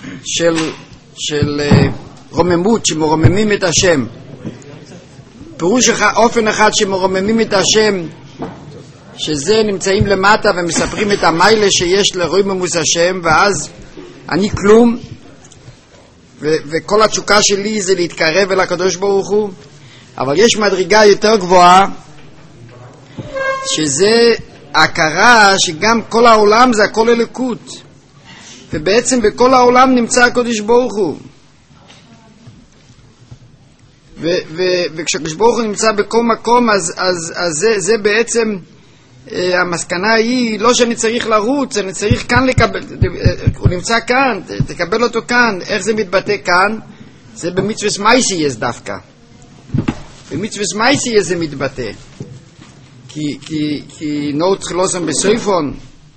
של רוממות, שמרוממים את השם. פירוש אופן אחד שמרוממים את השם, שזה נמצאים למטה ומספרים את המיילה שיש לרוממוס השם, ואז אני כלום, וכל התשוקה שלי זה להתקרב אל הקדוש ברוך הוא. אבל יש מדרגה יותר גבוהה, שזה הכרה שגם כל העולם זה הכל אלוקות, ובעצם בכל העולם נמצא הקדוש ברוך הוא, וכשהקדוש ברוך הוא נמצא בכל מקום, אז זה בעצם המסקנה היא לא שאני צריך לרוץ, אני צריך כאן לקבל, הוא נמצא כאן, תקבל אותו כאן. איך זה מתבטא כאן? זה במצווה מייסייס דווקא. במצווה מייסייס זה מתבטא, כי נאות חלוסם בסויפון,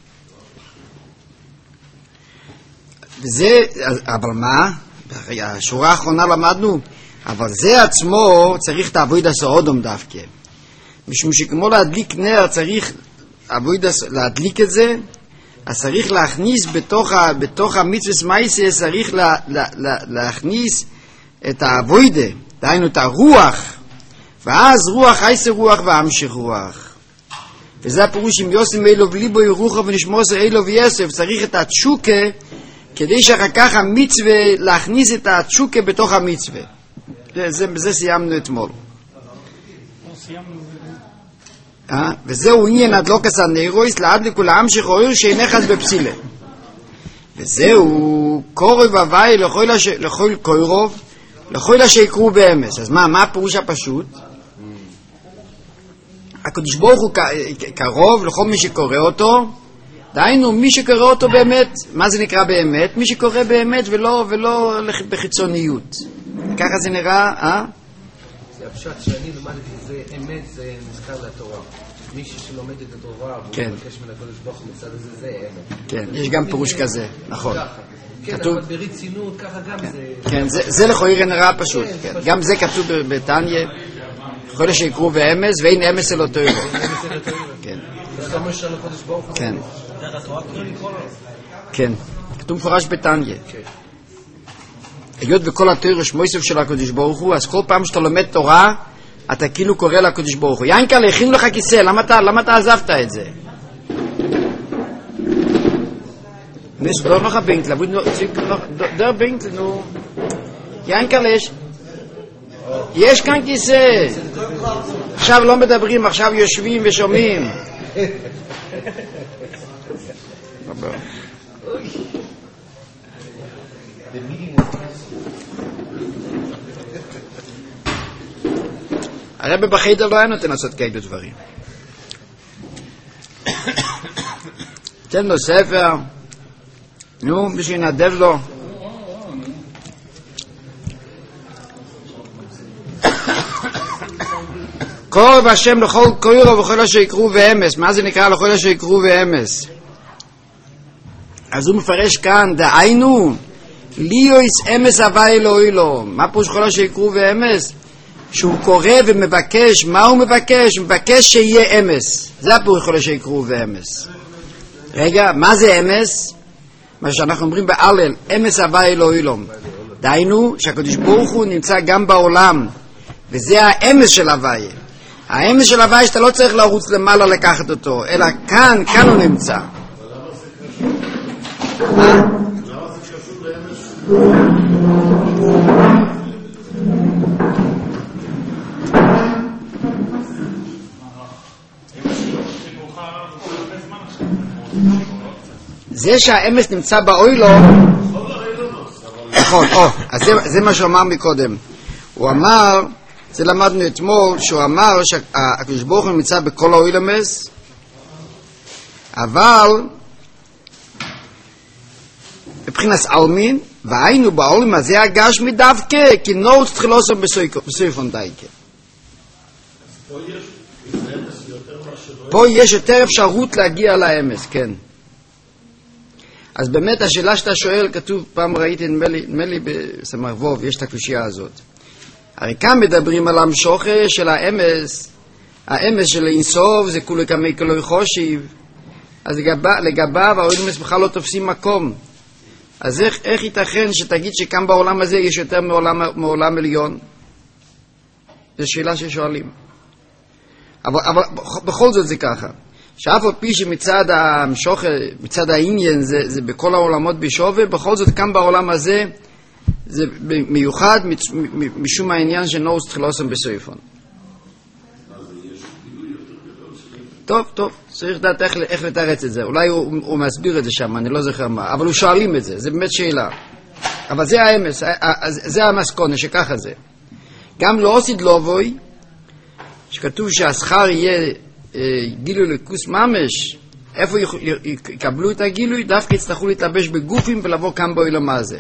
וזה, אבל מה? השורה האחרונה למדנו, אבל זה עצמו צריך את העבודה סעודום דווקא, משום שכמו להדליק נר צריך להדליק את זה, אז צריך להכניס בתוך המצווה מייסייס, צריך להכניס את העבודה, דהיינו את הרוח, ואז רוח עשר רוח והמשך רוח. וזה הפירוש עם יוסם אילו וליבו ירוחו ונשמוס אילו ויסף, צריך את התשוקה כדי שאחר כך המצווה להכניס את התשוקה בתוך המצווה. בזה סיימנו אתמול. וזהו עניין הדלוקס הנאירויס להדליק ולהמשך אויר שאינך בפסילה. וזהו קורב הוואי לכל קורוב לכל שיקרו באמס. אז מה הפירוש הפשוט? הקדוש ברוך הוא קרוב לכל מי שקורא אותו, דהיינו מי שקורא אותו באמת. מה זה נקרא באמת? מי שקורא באמת ולא בחיצוניות. ככה זה נראה, זה הפשט שאני למדתי, זה אמת, זה נזכר לתורה. מישהו שלומד את התורה והוא מבקש מן הקדוש ברוך הוא מצד הזה, זה אמת. כן, יש גם פירוש כזה, נכון. כן, אבל ברצינות, ככה גם זה... כן, זה לכאורה נראה פשוט. גם זה כתוב בתניא, כל שיקרו ואמס, ואין אמס אלו תוירו. כן. זה אומר של הקדוש ברוך הוא. כן. כן, כתוב מפורש בתניא. היות וכל התורה שמויסף של הקדוש ברוך הוא, אז כל פעם שאתה לומד תורה, אתה כאילו קורא לקדוש ברוך הוא. יינקל, הכינו לך כיסא, למה אתה עזבת את זה? ניסו, לא לך בינקל, דר בינקל, נו. יינקל, יש כאן כיסא. עכשיו לא מדברים, עכשיו יושבים ושומעים. הרב בחדר לא היה נותן לעשות כאלו דברים. תן לו ספר, נו, בשביל נדב לו. קורב השם לכל קוירו וכל אשר יקרו ואמס. מה זה נקרא לכל אשר יקרו ואמס? אז הוא מפרש כאן, דהיינו, ליויס אמס הווי אלוהי לו. מה פירוש כל אשר יקרו ואמס? שהוא קורא ומבקש. מה הוא מבקש? הוא מבקש שיהיה אמס. זה הפירוש כל אשר יקרו ואמס. רגע, מה זה אמס? מה שאנחנו אומרים באלל, אמס הווי אלוהי לו. דהיינו, שהקדוש ברוך הוא נמצא גם בעולם, וזה האמס של הווי. האמס של הווי שאתה לא צריך לרוץ למעלה לקחת אותו, אלא כאן הוא נמצא. זה שהאמס נמצא באוילו, נכון, אז זה מה שהוא אמר מקודם. הוא אמר, זה למדנו אתמול, שהוא אמר שהקדוש ברוך הוא נמצא בכל האוילמס, אבל מבחינת אלמין, והיינו בעולם הזה הגשמי דווקא, כי נאות תחילוסו בסויפון דייקה. פה יש יותר אפשרות להגיע לאמס, כן. אז באמת השאלה שאתה שואל, כתוב, פעם ראיתי, נדמה לי בסמ"ך ווב, יש את הקושייה הזאת. הרי כאן מדברים על המשוכה של האמס, האמס של אינסוף זה כולו כמי כלוי חושיב, אז לגביו האוילמס בכלל לא תופסים מקום. אז איך ייתכן שתגיד שכאן בעולם הזה יש יותר מעולם עליון? זו שאלה ששואלים. אבל בכל זאת זה ככה. שאף על פי שמצד המשוך, מצד העניין זה בכל העולמות בשווה, בכל זאת כאן בעולם הזה זה מיוחד משום העניין שנוס תחילוסם בסויפון. טוב, צריך לדעת איך לתרץ את זה. אולי הוא מסביר את זה שם, אני לא זוכר מה, אבל הוא שואלים את זה, זה באמת שאלה. אבל זה האמס, זה המסקונה, שככה זה. גם לא עושית לובוי, שכתוב שהשכר יהיה גילוי לקוס ממש, איפה יקבלו את הגילוי? דווקא יצטרכו להתלבש בגופים ולבוא כאן בעולם הזה.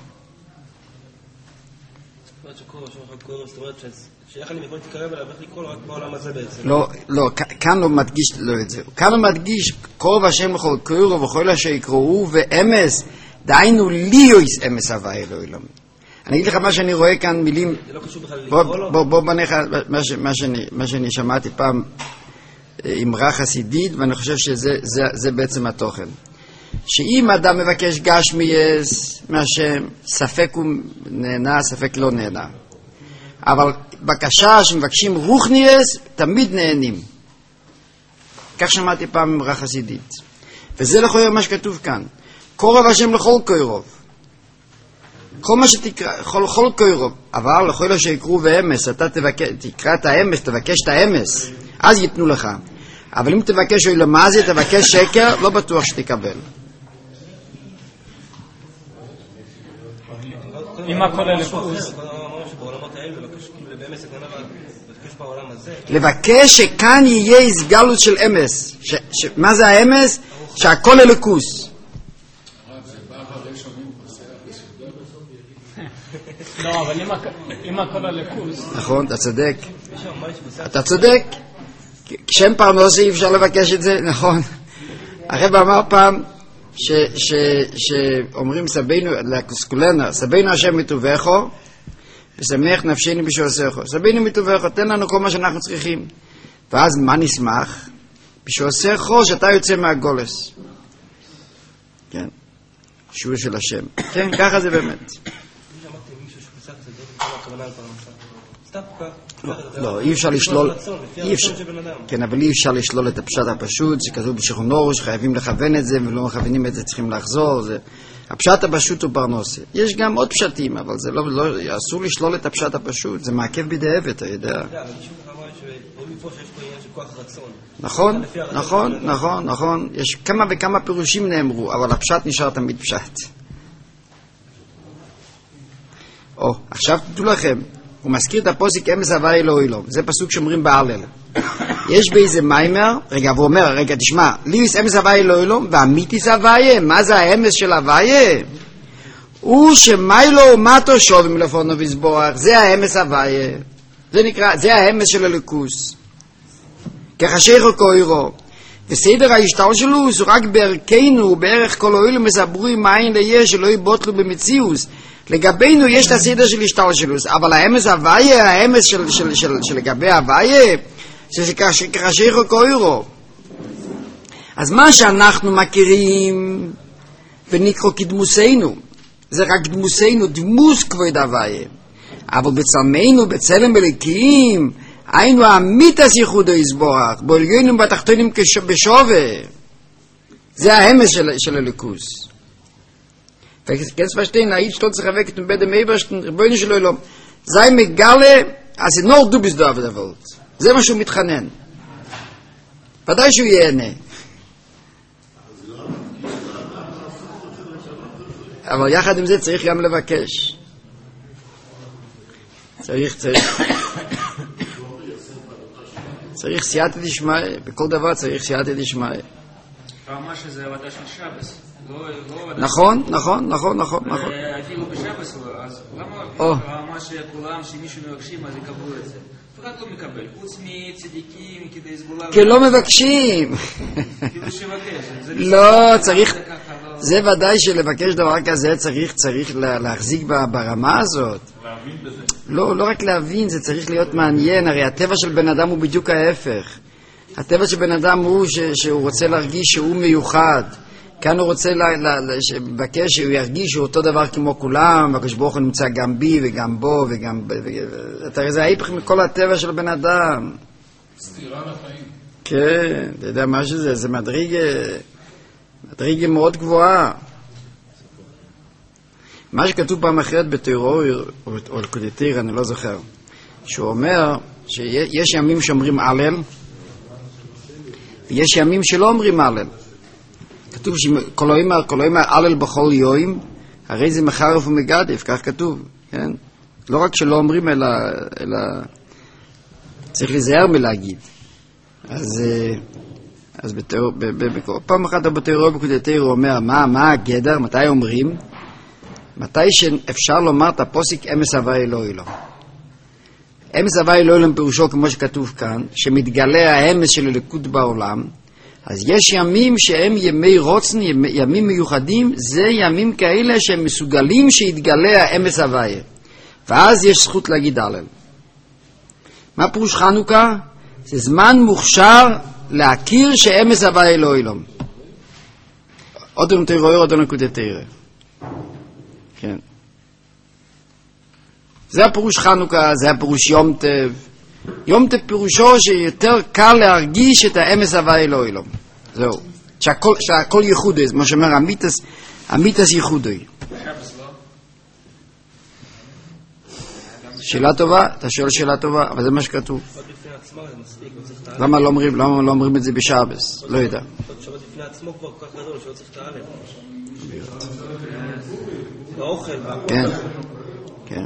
זאת אומרת שאיך אני יכול להתקרב אליו, איך לקרוא לו רק בעולם הזה בעצם? לא, כאן לא מדגיש לא את זה. כאן הוא מדגיש קרוב השם לכל קורו וכל אשר יקראו ואמס, דהיינו ליויס אמס הווה אלוהים. אני אגיד לך מה שאני רואה כאן מילים. זה לא קשור בכלל לקרוא לו? בוא בנך מה שאני שמעתי פעם אמרה חסידית, ואני חושב שזה בעצם התוכן. שאם אדם מבקש גשמייס מהשם, ספק הוא נהנה, ספק לא נהנה. אבל בקשה שמבקשים רוחניאס, תמיד נהנים. כך שמעתי פעם אמרה חסידית. וזה לכל מה שכתוב כאן. קורב השם לכל קורב. כל מה שתקרא, כל קורב. אבל לכל אשר יקראו ואמס, אתה תקרא את האמס, תבקש את האמס, אז ייתנו לך. אבל אם תבקש אוי למאזי, תבקש שקר, לא בטוח שתקבל. אם הכל הלכוז. לבקש שכאן יהיה הסגלות של אמס. מה זה האמס? שהכל הלכוס. לא, אבל אם הכל הלכוס. נכון, אתה צודק. כשם פרנוסי אי אפשר לבקש את זה, נכון. הרב אמר פעם שאומרים סבינו, לקוסקולנה, סבינו השם מטובחו, ושמח נפשני בשעושך. סבינו מטובחו, תן לנו כל מה שאנחנו צריכים. ואז מה נשמח? בשעושך שאתה יוצא מהגולס. כן. שיעור של השם. כן, ככה זה באמת. לא, אי אפשר לשלול, כן, אבל אי אפשר לשלול את הפשט הפשוט, שכתוב בשולחן אורוש, חייבים לכוון את זה, ולא מכוונים את זה, צריכים לחזור, הפשט הפשוט הוא פרנסה. יש גם עוד פשטים, אבל זה לא, אסור לשלול את הפשט הפשוט, זה מעכב בדיעבד, אתה יודע. נכון, יש כמה וכמה פירושים נאמרו, אבל הפשט נשאר תמיד פשט. עכשיו תדעו לכם, הוא מזכיר את הפוסק אמס הווה אלוהים. זה פסוק שאומרים בהלל. יש באיזה מיימר, והוא אומר, תשמע, ליוס אמס הווה אלוהים, ואמיתיס הוויה, מה זה האמס של הוויה? הוא שמיילו ומטו שובים לפונו ויסבורך, זה האמס הוויה. זה נקרא, זה האמס של הלכוס. כחשיכו קוירו. וסדר ההשתל שלו הוא רק בערכנו, בערך כל אוהלו מסברורים מעין ליש, שלא יבוטלו במציאוס. לגבינו יש את הסדר של השתלשלוס, אבל האמס הוויה, האמס של לגבי הוויה, זה כחשיכו קוירו. אז מה שאנחנו מכירים ונקרא כדמוסנו, זה רק דמוסנו, דמוס כבוד הוויה. אבל בצלמנו, בצלם אלוקים, היינו המיתס ייחודו יסבורך, בעליונים בתחתונים בשווה. זה האמס של הליכוס. וכן ספשטיין, היית שלא צריך לבקת מבדם איברשטן, רבוינו שלו אלום. זה מגלה, אז נור דו בסדו עבד עבוד. זה מה שהוא מתחנן. ודאי שהוא ייהנה. אבל יחד עם זה צריך גם לבקש. צריך סייעתא דשמיא, בכל דבר צריך סייעתא דשמיא. רמה שזה עבודה של שבס. נכון. אפילו בשבס, אז למה רמה שכולם, שמישהו מבקשים, אז יקבלו את זה? רק לא מקבל, חוץ מצדיקים, כדי סגולה... כי לא מבקשים. כאילו שבקש. לא, צריך... זה ודאי שלבקש דבר כזה צריך להחזיק ברמה הזאת. להבין בזה. לא רק להבין, זה צריך להיות מעניין. הרי הטבע של בן אדם הוא בדיוק ההפך. הטבע של בן אדם הוא שהוא רוצה להרגיש שהוא מיוחד. כאן הוא רוצה לבקש שהוא ירגיש שהוא אותו דבר כמו כולם, והקדוש ברוך הוא נמצא גם בי וגם בו וגם... תראה, זה ההיפך מכל הטבע של בן אדם. סתירה לחיים. כן, אתה יודע מה שזה? זה מדרגה מאוד גבוהה. מה שכתוב פעם אחרת בתיאור או לקודתיר, אני לא זוכר, שהוא אומר שיש ימים שאומרים הלל ויש ימים שלא אומרים הלל. כתוב שכל אומר הלל בכל יום, הרי זה מחרף ומגדף, כך כתוב, כן? לא רק שלא אומרים אלא צריך להיזהר מלהגיד. אז פעם אחת בתיאור בקודתיר הוא אומר מה הגדר, מתי אומרים? מתי שאפשר לומר את הפוסק אמס הוויה אלוהים. אמס הוויה אלוהים פירושו כמו שכתוב כאן, שמתגלה האמס של הליכות בעולם. אז יש ימים שהם ימי רוצן, ימים מיוחדים, זה ימים כאלה שהם מסוגלים שיתגלה האמס הוויה. ואז יש זכות להגיד הלל. מה פירוש חנוכה? זה זמן מוכשר להכיר שאמס הוויה אלוהים. עוד תיאור, עוד נקודתיר. כן. זה הפירוש חנוכה, זה הפירוש יום טב. יום טב פירושו שיותר קל להרגיש את האמס הוויה אלוהים. זהו. שהכל ייחודי, מה שאומר המיתס ייחודי. שאלה טובה, אתה שואל שאלה טובה, אבל זה מה שכתוב. למה לא אומרים את זה בשבס? לא יודע. שבת לפני עצמו כבר כל כך גדול שלא צריך את האלף. האוכל. כן, כן.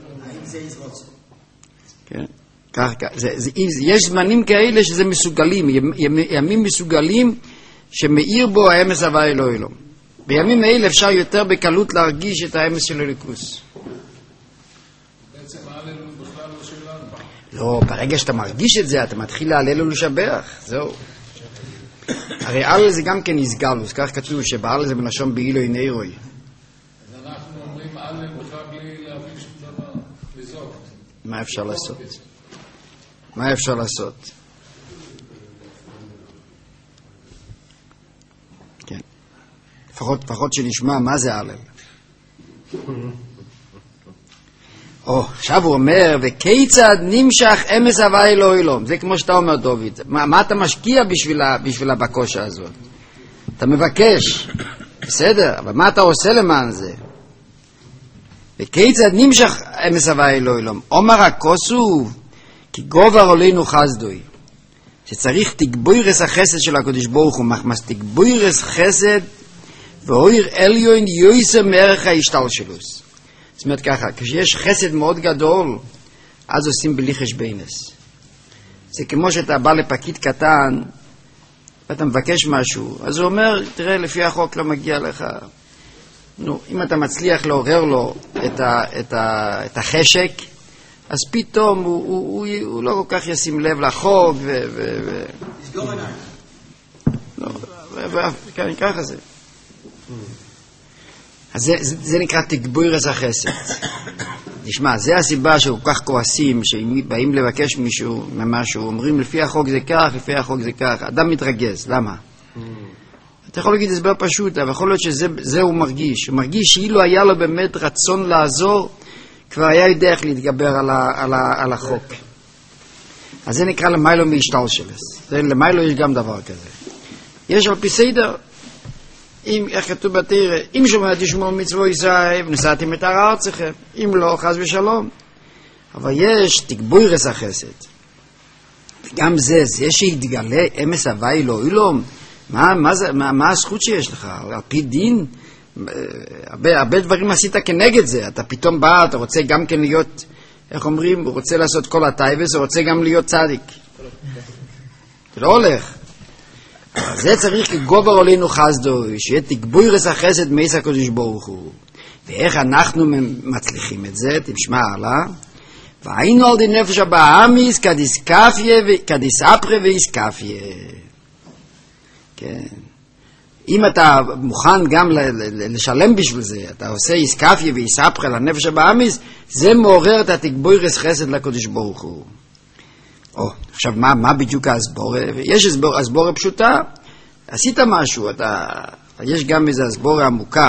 כן. כך, יש זמנים כאלה שזה מסוגלים, ימים מסוגלים שמאיר בו האמס הוויה אלוהים. בימים האלה אפשר יותר בקלות להרגיש את האמס של הליכוס. בעצם ההלל הוא בכלל לא שלנו. לא, ברגע שאתה מרגיש את זה, אתה מתחיל להלל ולשבח, זהו. הרי הלל זה גם כן איסגלוס, כך כתוב שבהלל זה בלשון באילוי נרוי. אז אנחנו אומרים הלל בכלל בלי להבין שום דבר, לזעוק. מה אפשר לעשות? מה אפשר לעשות? כן. לפחות שנשמע מה זה הלל. עכשיו הוא אומר, וכיצד נמשך אמס הוויה אלוהים. זה כמו שאתה אומר, דוד. מה אתה משקיע בשביל הבקשה הזאת? אתה מבקש, בסדר, אבל מה אתה עושה למען זה? וכיצד נמשך אמס הוויה אלוהים. אומר הכוסו, כי גובר עלינו חסדוי. שצריך תגבוירס החסד של הקדוש ברוך הוא, מחמס תגבוירס חסד, ואויר עליון יויסר מערך ההשתלשלוס. זאת אומרת ככה, כשיש חסד מאוד גדול, אז עושים בלי חשבונס. זה כמו שאתה בא לפקיד קטן, ואתה מבקש משהו, אז הוא אומר, תראה, לפי החוק לא מגיע לך. נו, אם אתה מצליח לעורר לו את החשק, אז פתאום הוא לא כל כך ישים לב לחוק, תסגור עיניים. כן, ככה זה. אז זה נקרא תגבוירס החסד. תשמע, זה הסיבה שכל כך כועסים, שבאים לבקש מישהו ממשהו, אומרים לפי החוק זה כך, לפי החוק זה כך, אדם מתרגז, למה? אתה יכול להגיד הסבר פשוט, אבל יכול להיות שזה הוא מרגיש. הוא מרגיש שאילו היה לו באמת רצון לעזור, כבר היה יודע איך להתגבר על החוק. אז זה נקרא למיילו מהשתלשלוס. למיילו יש גם דבר כזה. יש על פי סדר, איך כתוב בתורה, אם שומע תשמעו מצוות ישראל ונשאתם את הר ארצכם, אם לא חס ושלום. אבל יש תגבוירס החסד. וגם זה שיתגלה אמס הוויה אלוהים, מה הזכות שיש לך? על פי דין, הרבה דברים עשית כנגד זה. אתה פתאום בא, אתה רוצה גם כן להיות, איך אומרים, הוא רוצה לעשות כל הטייבס, הוא רוצה גם להיות צדיק. זה לא הולך. זה צריך כגובר עלינו חסדוי, שיהיה תגבוירס החסד מייס הקדוש ברוך הוא. ואיך אנחנו מצליחים את זה? תשמע הלאה. והיינו על די נפש הבאמיס כדיסאפרה ואיסקפיה. כן. אם אתה מוכן גם לשלם בשביל זה, אתה עושה איסקפיה ואיסאפרה לנפש הבאמיס, זה מעורר את התגבוירס חסד לקדוש ברוך הוא. עכשיו מה בדיוק ההסבורה? יש הסבורה פשוטה, עשית משהו, אתה יש גם איזו הסבורה עמוקה.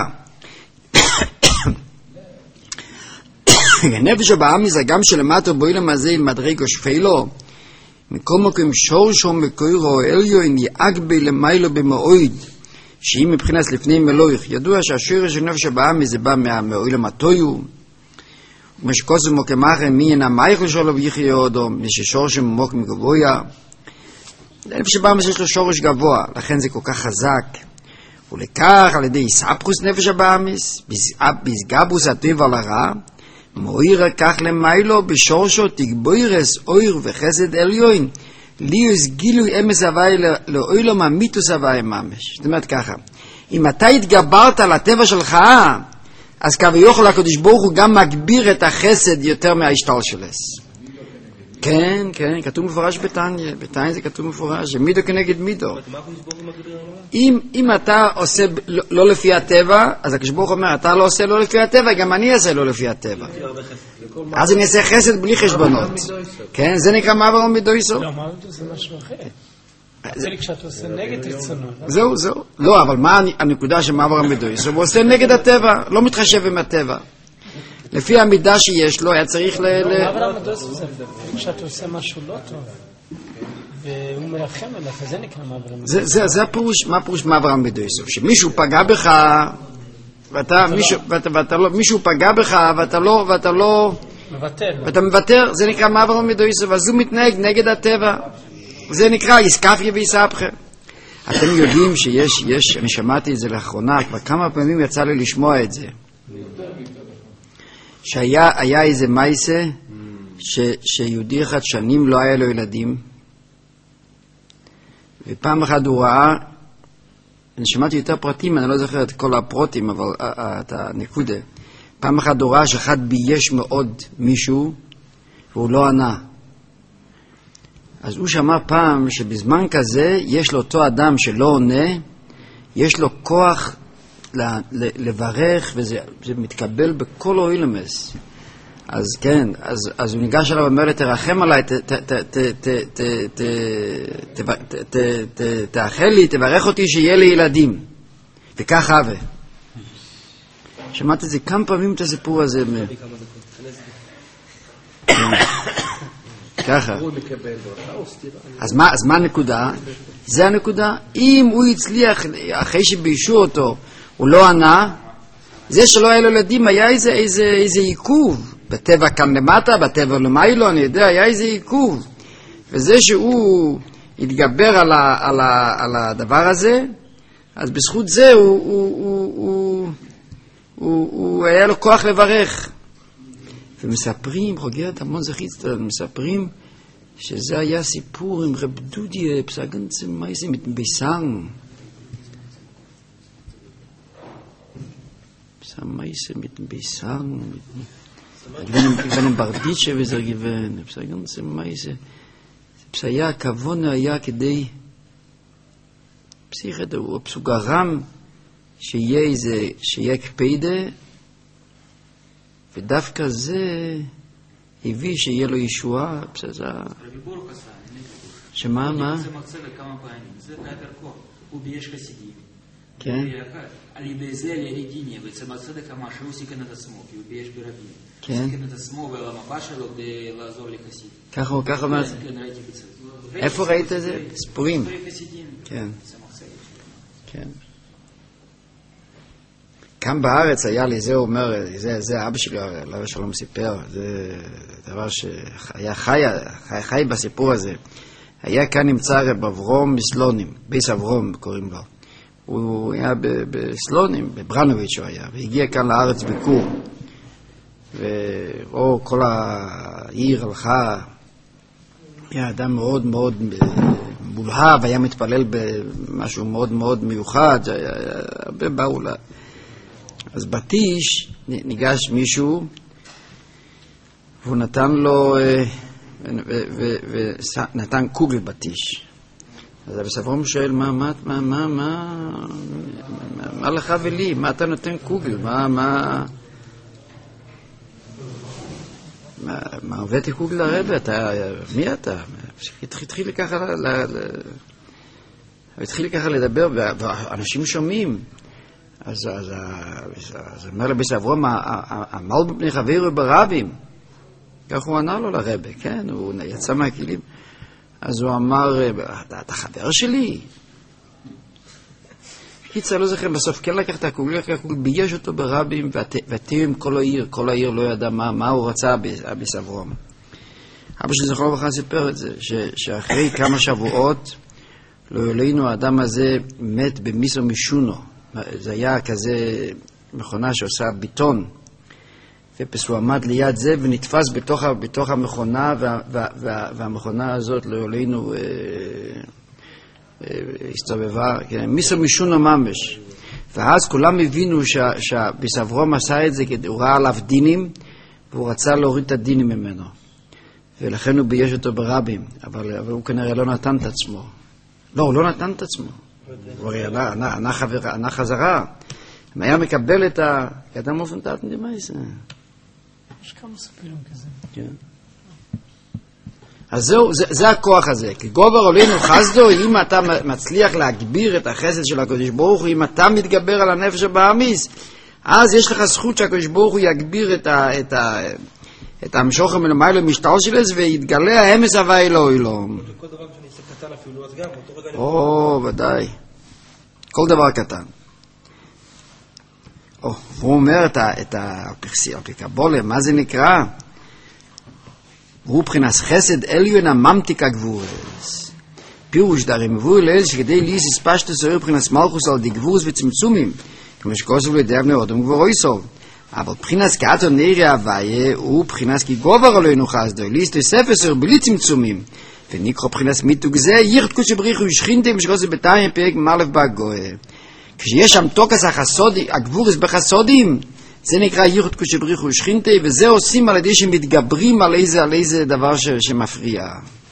הנפש הבאמי זה גם שלמטה בעולם הזה עם מדרגו שפילו, מכל מקום שורשו מקוירו אליון יאגבי למיילו במאויד, שהיא מבחינת לפני מלוך. ידוע שהשורש של נפש הבאמי זה בא מהעולם התויו, ומשקוסו מוקמחה מי אינה מייכל שלו ויחיה אודו, מששורשו מוק מגבויה. נפש הבאמי יש לו שורש גבוה, לכן זה כל כך חזק. ולכך על ידי איסאפחוס נפש הבאמיס, ביסגבוס הטבע לרע, מויר כך למיילו בשורשו תגבוירס אויר וחסד עליון, ליוס גילוי אמס הוואי לאוילום המיתוס הוואי ממש. זאת אומרת ככה, אם אתה התגברת על הטבע שלך, אז כביכול הקדוש ברוך הוא גם מגביר את החסד יותר מההשתלשלוס. כן, כן, כתוב מפורש בתניא, בתניא זה כתוב מפורש, מידו כנגד מידו. אם אתה עושה לא לפי הטבע, אז הקדוש ברוך הוא אומר, אתה לא עושה לא לפי הטבע, גם אני אעשה לא לפי הטבע. אז אני אעשה חסד בלי חשבונות. כן, זה נקרא מעבר מדויסו. לא, מעבר זה משהו אחר. זה לי כשאתה עושה נגד רצונות. זהו. לא, אבל מה הנקודה של מעבר מדויסו? הוא עושה נגד הטבע, לא מתחשב עם הטבע. לפי המידה שיש לו, היה צריך מעבר המדויסו זה כשאתה עושה משהו לא טוב, והוא מרחם עליך, זה נקרא מעבר המדויסו. זה הפירוש, מה הפירוש מעבר המדויסו? שמישהו פגע בך, מישהו פגע בך, ואתה מוותר, זה נקרא מעבר המדויסו, ואז הוא מתנהג נגד הטבע. זה נקרא איסקפיה ואיסאפחה. אתם יודעים שיש, אני שמעתי את זה לאחרונה, כבר כמה פעמים יצא לי לשמוע את זה. שהיה איזה מייסה שיהודי אחד שנים לא היה לו ילדים, ופעם אחת הוא ראה, אני שמעתי יותר פרטים, אני לא זוכר את כל הפרוטים, אבל את הנקודה. פעם אחת הוא ראה שאחד בייש מאוד מישהו והוא לא ענה. אז הוא שמע פעם שבזמן כזה יש לאותו אדם שלא עונה, יש לו כוח לברך, וזה מתקבל בכל אוילמס. אז כן, אז הוא ניגש אליו ואומר לי, תרחם עליי, תאחל לי, תברך אותי שיהיה לי ילדים. וכך אהבה. שמעת את זה כמה פעמים את הסיפור הזה. ככה. אז מה הנקודה? זה הנקודה. אם הוא הצליח, אחרי שביישו אותו, הוא לא ענה, זה שלא היה לו ילדים, היה איזה עיכוב. בטבע כאן למטה, בטבע למיילו, אני יודע, היה איזה עיכוב. וזה שהוא התגבר על הדבר הזה, אז בזכות זה הוא היה לו כוח לברך. ומספרים, חוגרת המון זכית, מספרים שזה היה סיפור עם רב דודיה, פסגנצה מייסה מתביסן. מייסה מתביסן. גוון ברדיצ'ה וזה גוון, פסגנצה מייסה. פסהיה הכוונה היה כדי פסיכת, הוא פסוגרם שיהיה קפידה, ודווקא זה הביא שיהיה לו ישועה, פסזה. שמה, מה? זה מרצה לכמה פעמים, זה דרכו, הוא בייש חסידים. כן. על ידי זה לידידיניה, בעצם הצדק אמר שהוא סיכן את עצמו, כי הוא בייש ברבים. כן. סיכן את עצמו ועולם הבא שלו כדי לעזור לחסיד. ככה אומר. כן, ראיתי בצד. איפה ראית את זה? ספורים. כן. כן. כאן בארץ היה לי, זה אומר, זה אבא שלי, לא שלום סיפר, זה דבר שהיה חי בסיפור הזה. היה כאן נמצא רב אברום מסלונים, ביס אברום קוראים לו. הוא היה בסלונים, בברנוביץ' הוא היה, והגיע כאן לארץ ביקור. וכל העיר הלכה, היה אדם מאוד מאוד מולהב, היה מתפלל במשהו מאוד מאוד מיוחד, הרבה באו לה. אז בתיש ניגש מישהו, והוא נתן לו, ונתן קוגל בתיש. אז בספרום שואל, מה לך ולי? מה אתה נותן קוגל? מה הבאתי קוגל לרבא? מי אתה? התחיל ככה, והתחיל ככה לדבר, ואנשים שומעים. אז אומר לביס אברהם, עמל בפני חברו ברבים. כך הוא ענה לו לרבה, כן? הוא יצא מהכלים. אז הוא אמר, אתה חבר שלי? קיצר, לא זוכר, בסוף כן לקח את הכול, בייש אותו ברבים, ותיאם כל העיר לא ידע מה הוא רצה ביס אברהם. אבא שלי זכרו לברכה סיפר את זה, שאחרי כמה שבועות, לא אלינו האדם הזה מת במיסו משונו. זה היה כזה מכונה שעושה ביטון, הוא עמד ליד זה ונתפס בתוך המכונה, והמכונה הזאת לא אלינו הסתובבה, מיסו משונו ממש. ואז כולם הבינו שביס אברהם עשה את זה, הוא ראה עליו דינים, והוא רצה להוריד את הדינים ממנו. ולכן הוא בייש אותו ברבים, אבל הוא כנראה לא נתן את עצמו. לא, הוא לא נתן את עצמו. הוא הרי ענה חזרה. אם היה מקבל את האדם אופן תת נדמייס. יש כמה ספירים כזה. כן. אז זהו, זה הכוח הזה. כי גובר עלינו חסדו, אם אתה מצליח להגביר את החסד של הקדוש ברוך הוא, אם אתה מתגבר על הנפש הבאמיס, אז יש לך זכות שהקדוש ברוך הוא יגביר את המשוך מלמעלה משטר שלס, ויתגלה האמס הווה אלוהים. כל דבר שאני אעשה קטן אפילו, אז גם, אותו רגע ודאי. כל דבר קטן. הוא אומר את הפיקבולה, מה זה נקרא? הוא מבחינת חסד עליון הממתיק הגבורס. פירוש דרי מבוא אל שכדי ליס הספשת סוער מבחינת מלכוס על די גבורס וצמצומים, כמו שכוסו לידי אבני אודם גבורוי סוב. אבל מבחינת כאתו נערי הוויה הוא מבחינת כי גובר עלינו חסדו, ליס לספסר בלי צמצומים. ונקרא מבחינת מיתוג זה, ירד קודש בריחו ישכינתם שכוסו בתיים פרק ממלף בגוה. כשיש שם תוקס הגבורס בחסודים, זה נקרא ירד קודש בריחו ישכינתם, וזה עושים על ידי שמתגברים על איזה דבר שמפריע.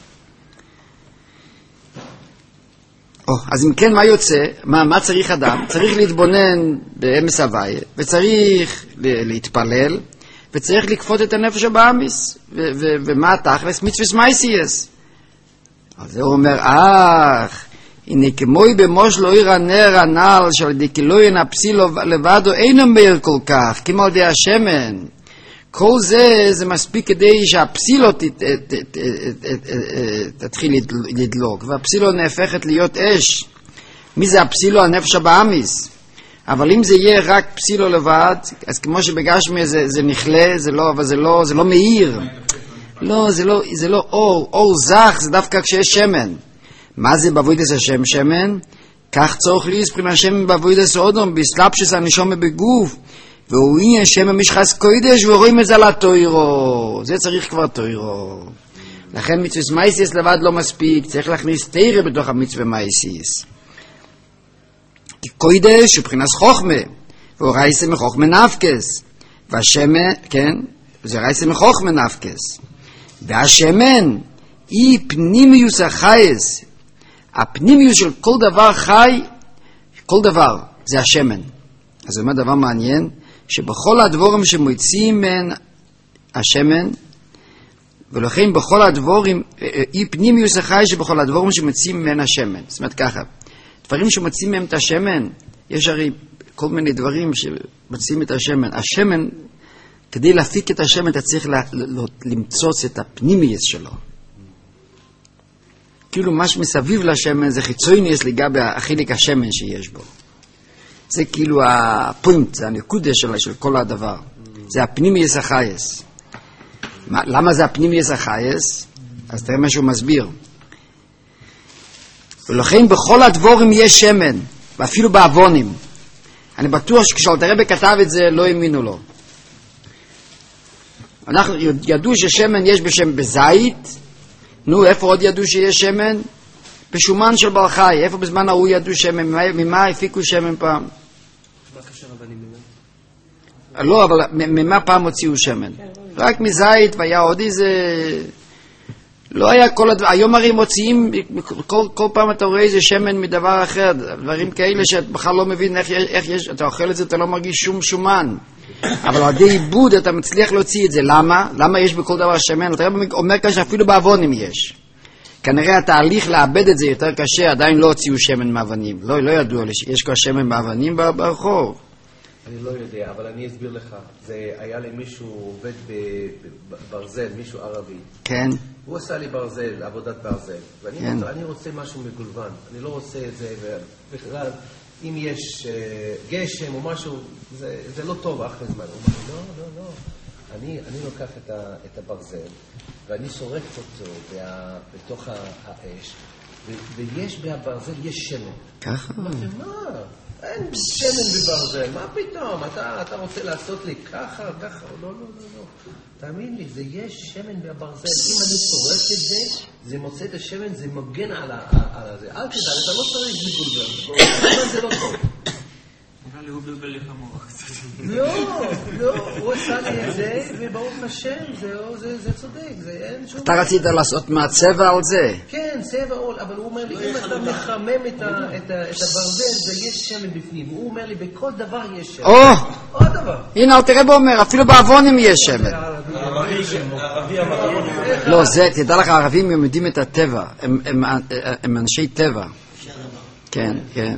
אז אם כן, מה יוצא? מה צריך אדם? צריך להתבונן באמס הוויה, וצריך להתפלל, וצריך לקפות את הנפש הבאמיס. ומה התכלס? מצווס מייסייס. אז הוא אומר, הנה כמוי במוש לא עיר הנר הנעל, שעל ידי כלא ינפסי לבדו אינו מאיר כל כך, כמו על ידי השמן. כל זה מספיק כדי שהפסילות תתחיל לדלוק, והפסילו נהפכת להיות אש. מי זה הפסילו? הנפש הבאמיס. אבל אם זה יהיה רק פסילו לבד, אז כמו שבגשמי זה נכלה, אבל זה לא מאיר. לא, זה לא אור. אור זך זה דווקא כשיש שמן. מה זה בעבודת השם שמן? כך צורך להספרים השמן בעבודת אודום, בסלאפשס הנשום בגוף. והוא עניין שם משחס קודש, ורואים את זה על התוירו. זה צריך כבר תוירו. לכן מצווה מייסיס לבד לא מספיק, צריך להכניס תירה בתוך המצווה מייסיס. כי קודש הוא מבחינת חוכמה, והוא רייסה מחוכמה נפקס. והשמן, כן, זה רייסה מחוכמה נפקס. והשמן היא פנימיוס החייס. הפנימיוס של כל דבר חי, כל דבר, זה השמן. אז זה אומר דבר מעניין, שבכל הדבורים שמוצאים מן השמן, ולכן בכל הדבורים, אי פנימיוס החי שבכל הדבורים שמוצאים מן השמן. זאת אומרת ככה, דברים שמוצאים מהם את השמן, יש הרי כל מיני דברים שמוצאים את השמן. השמן, כדי להפיק את השמן, אתה צריך למצוץ את הפנימיוס שלו. כאילו מה שמסביב לשמן זה חיצוניוס לגבי החלק השמן שיש בו. זה כאילו הפוינט, זה הנקודה של כל הדבר. זה הפנימיוס החייס. למה זה הפנימיוס החייס? אז תראה מה שהוא מסביר. ולכן בכל הדבורים יש שמן, ואפילו באבונים. אני בטוח שכשאלתר רבי כתב את זה לא האמינו לו. אנחנו ידעו ששמן יש בשם בזית. נו, איפה עוד ידעו שיש שמן? בשומן של בר חי. איפה בזמן ההוא ידעו שמן? ממה הפיקו שמן פעם? לא, אבל ממה פעם הוציאו שמן? רק מזית, והיה עוד איזה... לא היה כל הדבר... היום הרי מוציאים, כל פעם אתה רואה איזה שמן מדבר אחר, דברים כאלה שאת בכלל לא מבין איך יש, אתה אוכל את זה, אתה לא מרגיש שום שומן. אבל על ידי עיבוד אתה מצליח להוציא את זה. למה? למה יש בכל דבר שמן? אתה אומר כאן שאפילו באבונים יש. כנראה התהליך לאבד את זה יותר קשה, עדיין לא הוציאו שמן מאבנים. לא ידוע לי שיש כבר שמן מאבנים ברחוב. אני לא יודע, אבל אני אסביר לך. זה היה למישהו עובד בברזל, מישהו ערבי. כן. הוא עשה לי ברזל, עבודת ברזל. ואני רוצה משהו מגולבן. אני לא רוצה את זה, ובכלל, אם יש גשם או משהו, זה לא טוב אחרי זמן. הוא אומר, לא. אני לוקח את הברזל, ואני שורק אותו בתוך האש, ויש בברזל, יש שמן. ככה? מה? אין שמן בברזל, מה פתאום? אתה רוצה לעשות לי ככה? לא. תאמין לי, יש שמן בברזל. אם אני שורק את זה מוצא את השמן, זה מגן על זה. אל תדע, אתה לא צריך בגולבן. זה לא טוב. נראה לי הוא בלבל לך מוח קצת. לא, הוא עשה לי את זה, וברוך השם, זה צודק, זה אין שום... אתה רצית לעשות מהצבע על זה? כן, צבע עול, אבל הוא אומר לי, אם אתה מחמם את הברזל, זה יש שמן בפנים. הוא אומר לי, בכל דבר יש שמן. עוד דבר. הנה, תראה בו אומר, אפילו באבונים יש שמן. לא, זה, תדע לך, הערבים הם יודעים את הטבע, הם אנשי טבע. כן.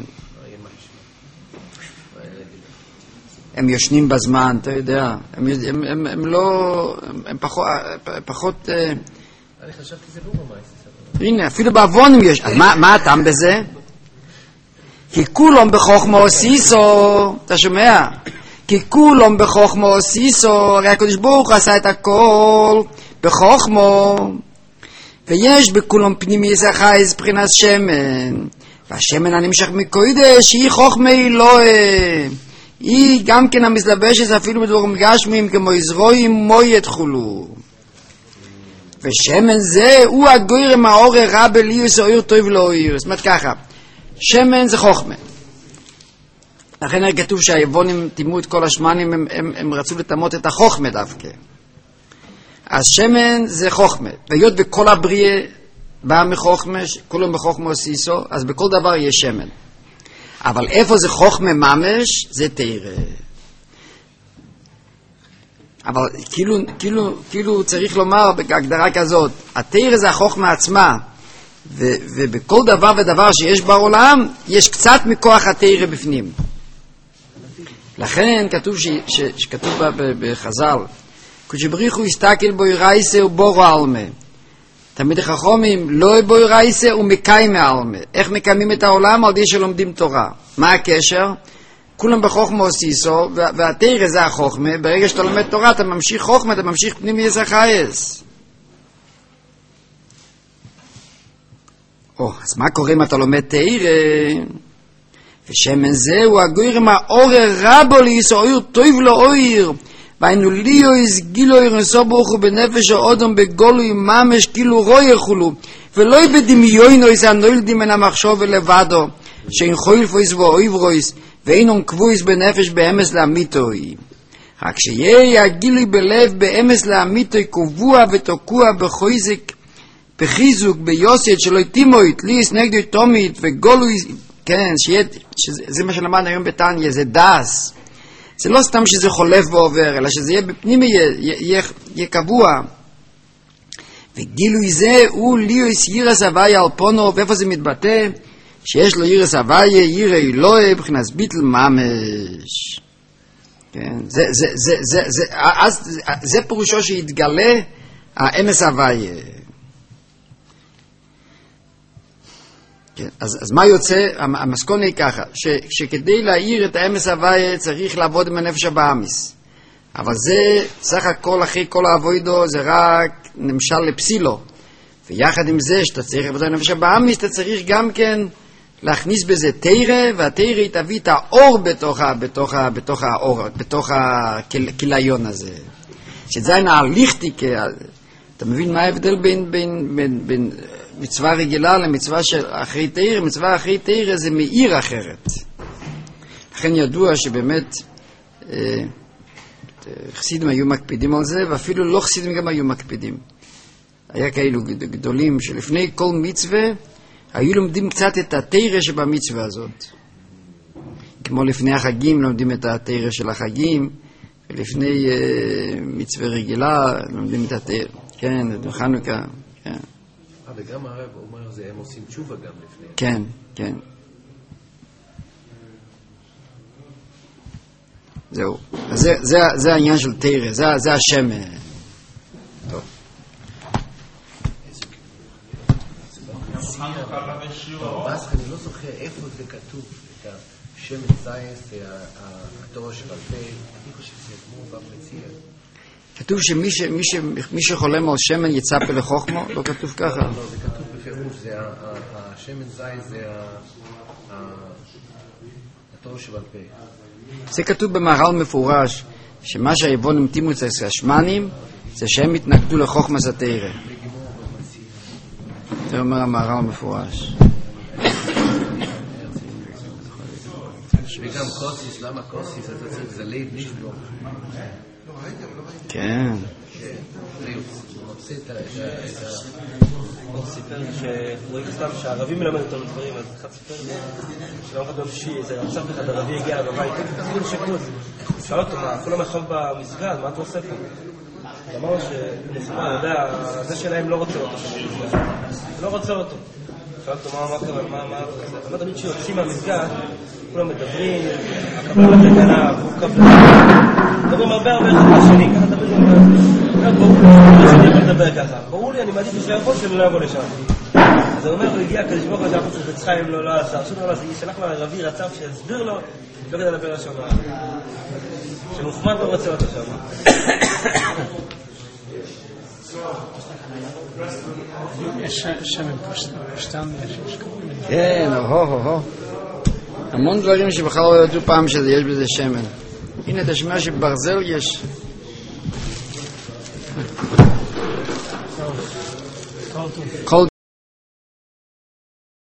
הם יושנים בזמן, אתה יודע, הם לא, הם פחות... אני חשבתי זה לא ממש. הנה, אפילו באבונים יש. אז מה הטעם בזה? כי כולם בחוכמה סיסו, אתה שומע? כי כולם בחוכמה סיסו, הרי הקדוש ברוך הוא עשה את הכל בחוכמה, ויש בכולם פנימי חייס מבחינת שמן, והשמן הנמשך מקודש היא חוכמה אלוהי. היא גם כן המזלבשת אפילו בדברים גשמיים כמו יזרועים מויית חולו. ושמן זה הוא הגוירם האור הרע בליוס או עיר טוב לא עיר. זאת אומרת ככה, שמן זה חוכמה. לכן כתוב שהיוונים תימו את כל השמנים, הם רצו לתמות את החוכמה דווקא. אז שמן זה חוכמה. והיות בכל הבריאה בא מחוכמה, כולם בחוכמה עושיסו, אז בכל דבר יש שמן. אבל איפה זה חוכמה ממש? זה תירה. אבל כאילו צריך לומר בהגדרה כזאת, התירה זה החוכמה עצמה, ובכל דבר ודבר שיש בעולם, יש קצת מכוח התירה בפנים. לכן כתוב בחז"ל, כשבריך הוא הסתכל בו ירייסה ובורו אלמה. תמיד החכמים לא בו ירייסה ומקיים העלמה. איך מקיימים את העולם? על ידי שלומדים תורה. מה הקשר? כולם בחוכמה עושיסו, והתירה זה החוכמה. ברגע שאתה לומד תורה אתה ממשיך חוכמה, אתה ממשיך פנימי חייס. אז מה קורה אם אתה לומד תירה? ושמן זהו הגוירם האור רבו לישראל טוב לאויר, והיינו ליו הסגילו ירנסו ברוך הוא בנפש האדם בגולוי ממש כאילו רוי חולו, ולא בדמיונו איזה הנולדים מן המחשוב ולבדו, שאין חויל פויס ואויב רויס, ואינם קבויס בנפש באמס לאמיתוי. רק שיהיה הגילוי בלב באמס לאמיתוי קבוע ותוקוע בחויזק, בחיזוק, ביוסית, שלא יתימוית, ליס נגדו תומית וגולוי, כן, שזה מה שלמד היום בתניה, זה דס. זה לא סתם שזה חולף ועובר, אלא שזה יהיה בפנים, יהיה קבוע. וגילוי זה הוא ליוס ירס הוויה על פונו, ואיפה זה מתבטא? שיש לו ירס הוויה, ירא אלוהי, בחינת ביטל ממש. כן, זה פירושו שיתגלה האמס הוויה. כן, אז מה יוצא? המסקונה היא ככה, שכדי להעיר את האמס הוויה צריך לעבוד עם הנפש הבאמיס. אבל זה, סך הכל אחרי כל העבודו, זה רק נמשל לפסילו. ויחד עם זה, שאתה צריך לעבוד עם הנפש הבאמיס, אתה צריך גם כן להכניס בזה תירה, והתירה היא תביא את האור בתוך האור, בתוך הכיליון הזה. שזה ההליכטיקה, אתה מבין מה ההבדל בין מצווה רגילה למצווה של אחרי תירה? מצווה אחרי תירה זה מאיר אחרת. לכן ידוע שבאמת חסידים היו מקפידים על זה, ואפילו לא חסידים גם היו מקפידים. היה כאלו גדולים שלפני כל מצווה היו לומדים קצת את התירה שבמצווה הזאת. כמו לפני החגים לומדים את התירה של החגים, ולפני מצווה רגילה לומדים את התירה. כן, חנוכה, כן. וגם הרב אומר, הם עושים תשובה גם לפני. כן, כן. זהו. זה העניין של תירה, זה השם. טוב. אני לא זוכר איפה זה כתוב, את השם זייס, התורה שבעל פה, אני חושב שזה כמו במציע. כתוב שמי שחולם על שמן יצפה לחוכמו, לא כתוב ככה. לא, זה כתוב בפירוש, השמן זייס זה התורה שבעל פה. זה כתוב במהר"ל מפורש, שמה שהיוונים תימוץ השמנים, זה שהם התנגדו לחוכמת התורה. זה אומר המהר"ל מפורש. וגם קוסיס, למה קוסיס? אתה צריך, זה ליד נשבור. כן. הוא סיפר לי שרואים סתם שהערבים מלמד אותנו דברים, אז אחד סיפר לי שלום אחד במשיעי, איזה רצף אחד ערבי הגיע בבית, תגידו לי שקוז. שאל אותו, כולם מאחור במסגד, מה אתה עושה פה? אמר לו שמספר, אני יודע, זה שלהם לא רוצה אותו שם במסגד. לא רוצה אותו. שאל אותו, מה קרה, מה אתה עושה? אמר תמיד שיוצאים מהמסגד, כולם מדברים, הקבל לכם עליו, הוא קבל. מדברים הרבה אחד מהשני, ככה תמיד זה ברור לי, אני מעדיף להישאר פה שאני לא אבוא לשם. אז הוא אומר, הוא הגיע כדי שבוך לזה, אנחנו צריך לצחיים, לא עשה. שום דבר, זה ישלח לו ערבי רצף שיסביר לו, לא כדי לדבר לשם. שמוחמד לא רוצה אותו שם. יש שמן פשטן, יש קוראים. כן, המון דברים שבכלל לא ידעו פעם שיש בזה שמן. הנה, אתה שומע שברזל יש. כל